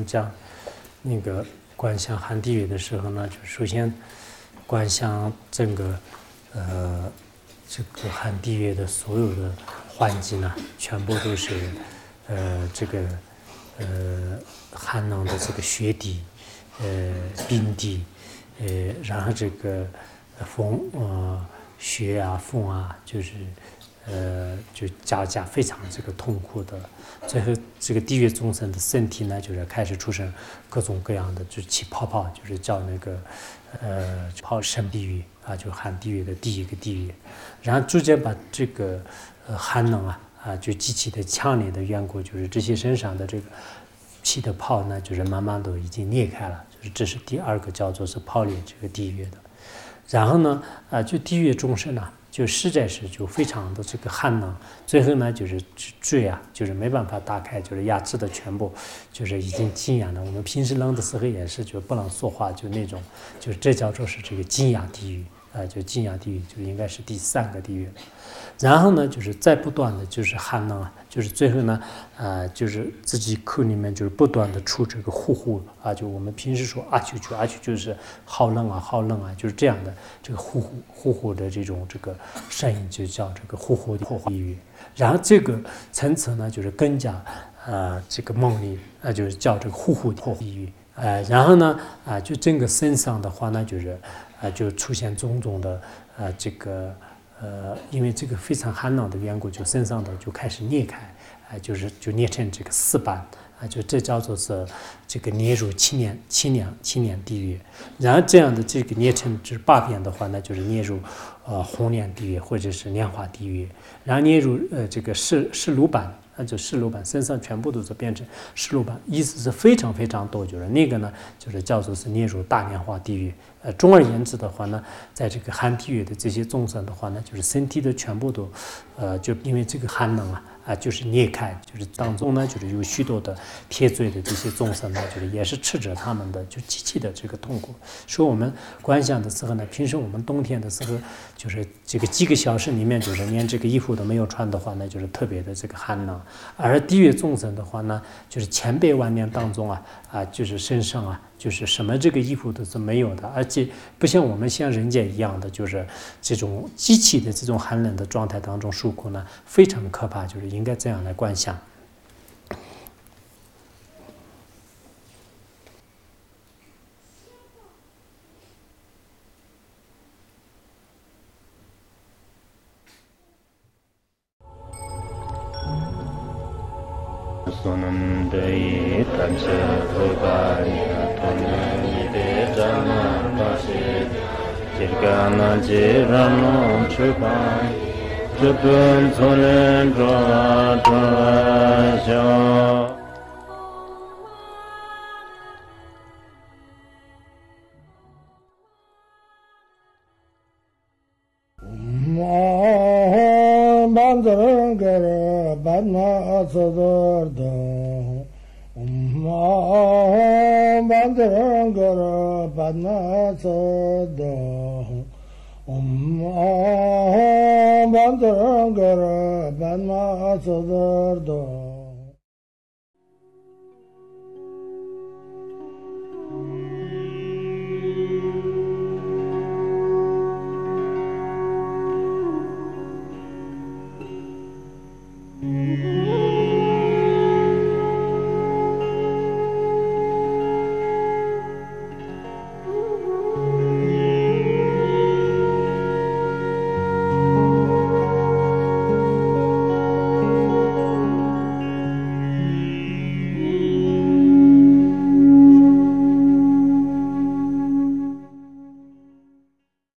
讲那个观想寒地狱的时候呢，就首先观想整个这个寒地狱的所有的环境呢，全部都是这个寒冷的这个雪地，冰地，然后这个风雪啊风啊，就是就加非常这个痛苦的。最后这个地狱众生的身体呢，就是开始出现各种各样的，就是起泡泡，就是叫那个泡生地狱啊，就寒地狱的第一个地狱，然后逐渐把这个寒冷就极其的强烈的缘故，就是这些身上的这个气的泡呢，就是慢慢都已经裂开了，就是这是第二个叫做是泡裂这个地狱的。然后呢就地狱众生呢，就实在是就非常的这个寒冷，最后呢就是嘴就是没办法打开，就是牙齿的全部就是已经紧痒了。我们平时冷的时候也是就不能说话，就那种，就是这叫做是这个紧痒地狱就紧痒地狱就应该是第三个地狱了。然后呢就是再不断的就是寒冷就是最后呢就是自己口里面就是不断的出这个呼呼就我们平时说啾就是好冷好冷就是这样的这个呼呼的这种这个声音，就叫这个呼呼地狱。然后这个层次呢就是更加这个梦里就是叫这个呼呼地狱。然后呢就整个身上的话呢就是就出现种种的这个因为这个非常寒冷的缘故，就身上的就开始裂开就裂成这个四瓣就这叫做是这个裂入七年地狱。然后这样的这个裂成就是八遍的话呢，就是裂入红莲地狱或者是莲花地狱。然后裂入这个赤炉板就赤炉板身上全部都是变成赤炉板，意思是非常非常多，就是那个呢就是叫做是列入大莲花地狱。总而言之的话呢，在这个寒地狱的这些众生的话呢，就是身体的全部都就因为这个寒冷就是裂开，就是当中呢就是有许多的铁罪的这些众生呢，就是也是吃着他们的就极其的这个痛苦。所以我们观想的时候呢，平时我们冬天的时候就是这个几个小时里面就是连这个衣服都没有穿的话呢，就是特别的这个寒冷。而地狱众生的话呢，就是千百万年当中就是身上就是什么这个衣服都是没有的，而且不像我们像人间一样的，就是这种极其的这种寒冷的状态当中受苦呢，非常可怕，就是应该这样来观想。 Sonam dei tanche thogaya thone de jana pase jirgana jirano chupai jupun sonen droa droa jo Bandara Badna Sadorda Bandara Badna Sada Bandara Badna Sadarda